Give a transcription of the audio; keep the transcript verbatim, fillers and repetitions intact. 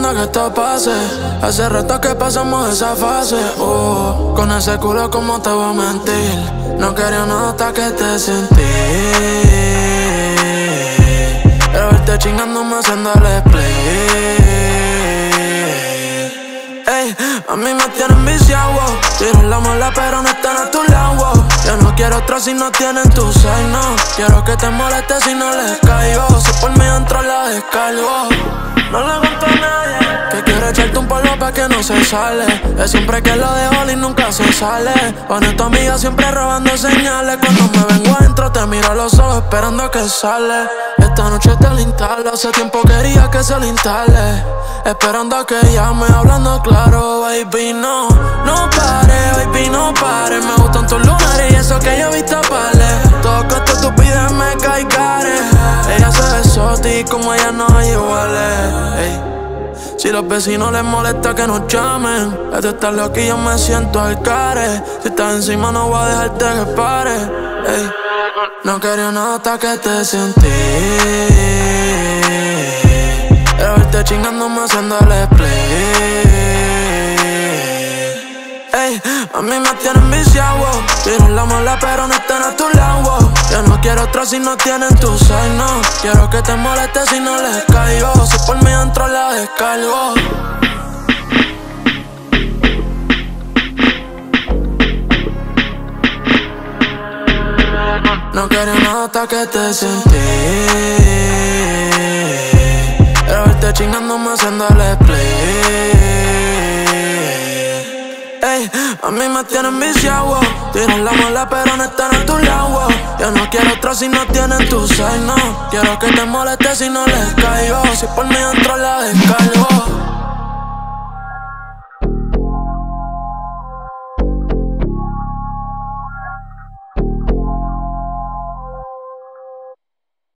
esperando que esto pase. Hace rato que pasamos esa fase. Oh, con ese culo, ¿cómo te voy a mentir? No quería nada hasta que te sentí. Pero verte chingándome haciendo el split. Ey, a mí me tienen viciado. Tiro la mola pero no están a tu lado. Yo no quiero otro si no tienen tu signo. Quiero que te molestes si no les caigo. Si por mí entro la descargo. No le cuento a nadie que quiero echarte un polvo pa' que no se sale. Es siempre que lo dejo y nunca se sale. Pone tu amiga siempre robando señales. Cuando me vengo adentro te miro a los ojos esperando que sale. Esta noche te lo instalo. Hace tiempo quería que se lo instale. Esperando a que llame, hablando claro, baby, no. No pare, baby, no pare. Me gustan tus lunares y eso que yo he visto vale. Todo con tu estupidez me cae care. Ella se ve soti como ella no hay iguales. Ey. Si los vecinos les molesta que nos llamen, esto está loco y yo me siento al care. Si estás encima no voy a dejarte que pare. Ey. No quería nada hasta que te sentí. Pero verte chingándome haciendo el split. Ey, a mí me tienen viciado. Tiro la mola pero no están a tu lado. Yo no quiero otro si no tienen tu signo. Quiero que te molestes si no les caigo. Si por mí entro la descargo. No quería nada hasta que te sentí. Pero verte chingándome haciendo el split. Ey, a mí me tienen viciado. Tiran la mola pero no están a tu lado. Yo no quiero otro si no tienen tu signo. Quiero que te molestes si no les caigo. Si por mí entro la descargo.